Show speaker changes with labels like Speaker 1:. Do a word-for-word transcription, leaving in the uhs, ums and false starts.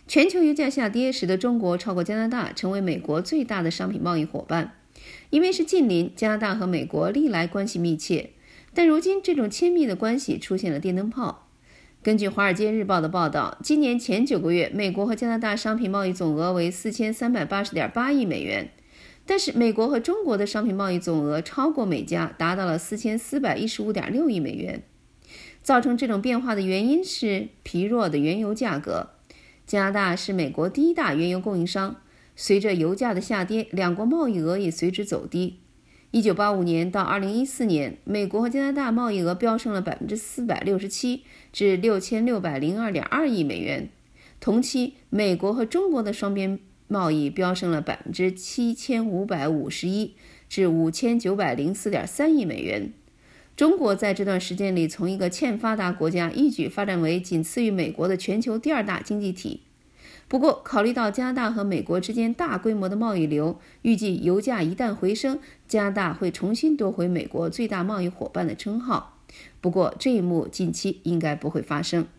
Speaker 1: 全球油价下跌，使得中国超过加拿大成为美国最大的商品贸易伙伴。因为是近邻，加拿大和美国历来关系密切，但如今这种亲密的关系出现了电灯泡。根据《华尔街日报》的报道，今年前九个月，美国和加拿大商品贸易总额为 四千三百八十点八亿美元，但是美国和中国的商品贸易总额超过美加，达到了 四千四百一十五点六亿美元。造成这种变化的原因是疲弱的原油价格。加拿大是美国第一大原油供应商，随着油价的下跌，两国贸易额也随之走低。一九八五年到二零一四年，美国和加拿大贸易额飙升了 百分之四百六十七 至 六千六百零二点二亿美元。同期，美国和中国的双边贸易飙升了 百分之七千五百五十一 至 五千九百零四点三亿美元。中国在这段时间里从一个欠发达国家一举发展为仅次于美国的全球第二大经济体。不过，考虑到加拿大和美国之间大规模的贸易流，预计油价一旦回升，加拿大会重新夺回美国最大贸易伙伴的称号。不过，这一幕近期应该不会发生。